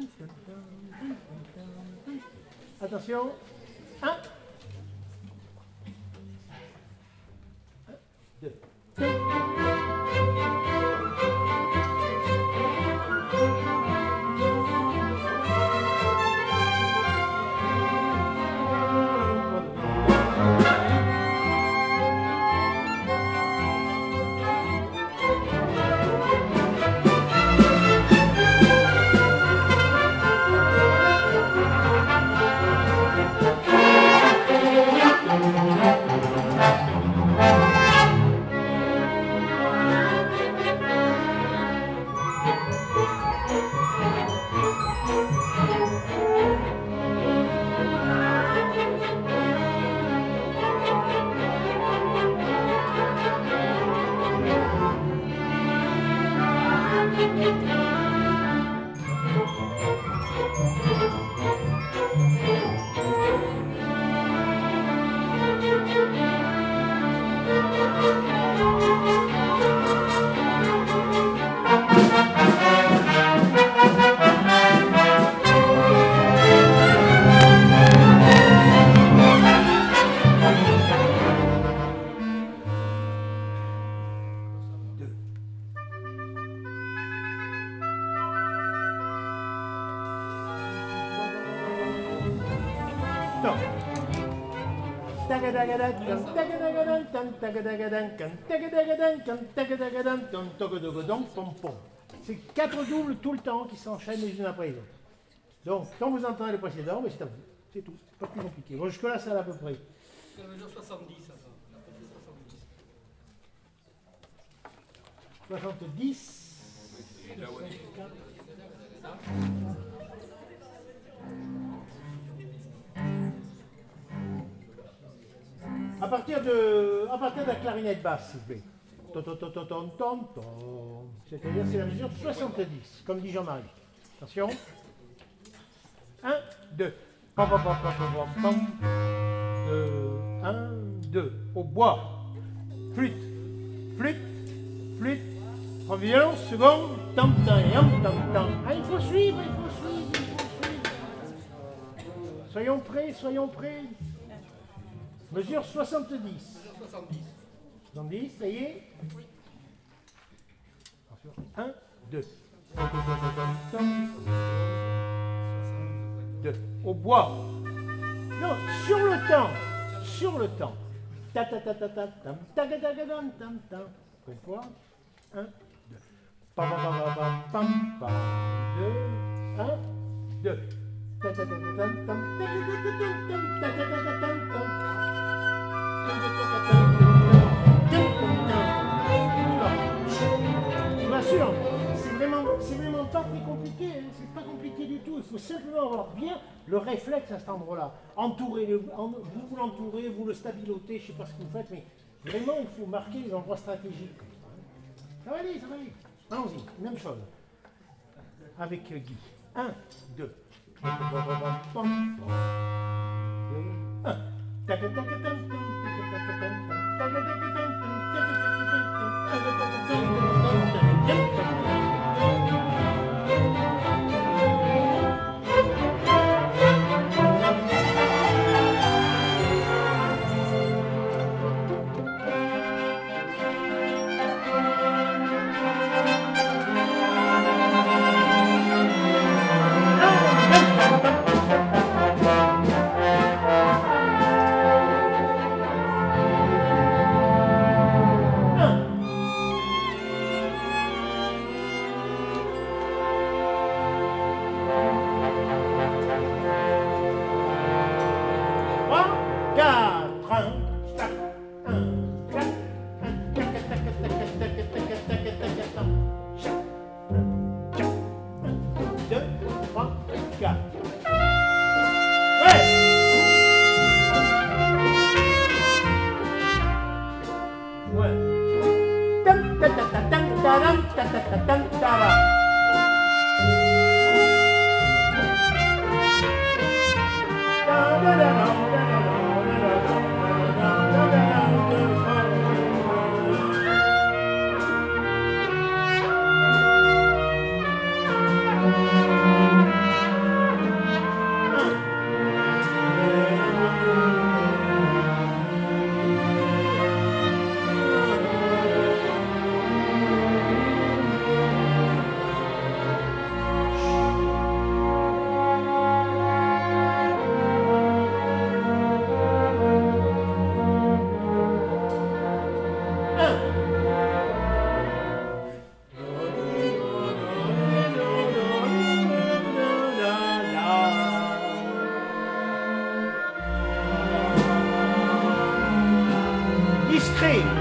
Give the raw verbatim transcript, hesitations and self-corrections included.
Attention. Un. Deux. C'est quatre doubles tout le temps qui s'enchaînent les unes après les autres. Donc, quand vous entendez le précédent, c'est à vous. C'est tout. Pas plus compliqué. Bon, jusque-là, ça va à peu près. C'est la mesure soixante-dix, ça. soixante-dix. À partir de, à partir de la clarinette basse, s'il vous plaît. C'est-à-dire c'est la mesure soixante-dix, comme dit Jean-Marie. Attention. un, deux. un, deux. Au bois. Flûte. Flûte. Flûte. Premier violon, second. Tam, tam, tam, tam, tam. Ah, il faut suivre, il faut suivre, il faut suivre. Soyons prêts, soyons prêts. Mesure soixante-dix. soixante-dix. soixante-dix, ça y est? Oui. un, deux. deux. Au bois. Non, sur le temps. Sur le temps. Ta ta ta ta ta tam ta ta ta tam tam tam. Une fois. un, deux. Pam pam pam pam pam pam. deux. un, deux. Ta ta ta ta tam tam ta ta ta tam ta ta ta tam tam. Je vous rassure, c'est vraiment, c'est vraiment pas très compliqué, hein. C'est pas compliqué du tout. Il faut simplement avoir bien le réflexe à cet endroit-là. Entourez le, en, vous vous l'entourez, vous le stabilotez, je sais pas ce que vous faites, mais vraiment il faut marquer les endroits stratégiques. Ça va aller, ça va aller. Allons-y, même chose. Avec Guy. un, deux. un. Allez